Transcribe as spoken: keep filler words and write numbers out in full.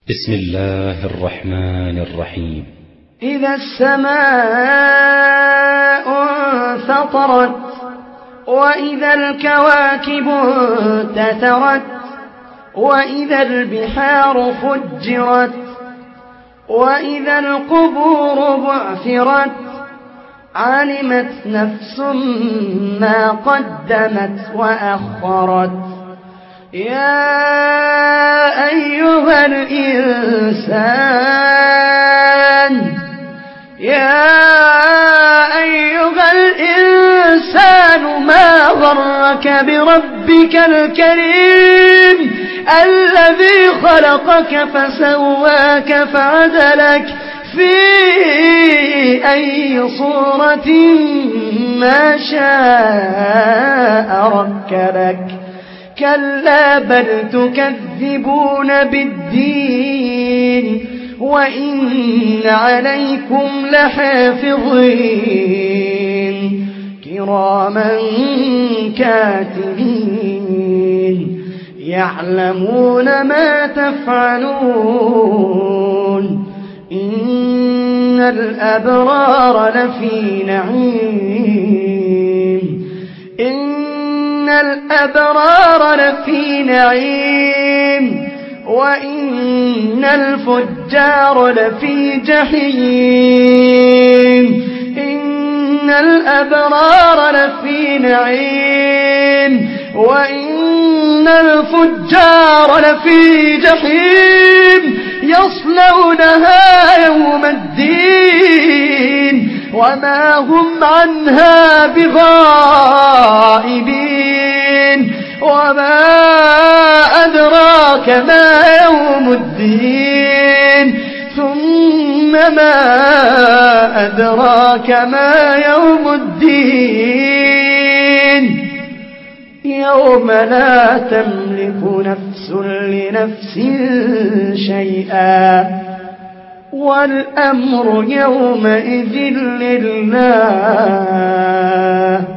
بسم الله الرحمن الرحيم. إذا السماء انفطرت وإذا الكواكب انتثرت وإذا البحار فجرت وإذا القبور بعثرت علمت نفس ما قدمت وأخرت. يا أيها الإنسان يا أيها الإنسان ما غرك بربك الكريم الذي خلقك فسواك فعدلك في أي صورة ما شاء ركبك. كلا بل تكذبون بالدين وإن عليكم لحافظين كراما كاتبين يعلمون ما تفعلون. إن الأبرار لفي نعيم إن الأبرار لفي نعيم وإن الفجار لفي جحيم. إن الأبرار لفي نعيم وإن الفجار لفي جحيم يصلونها يوم الدين وما هم عنها بغائبين. وما أدراك ما يوم الدين ثم ما أدراك ما يوم الدين يوم لا تملك نفس لنفس شيئا والأمر يومئذ لله.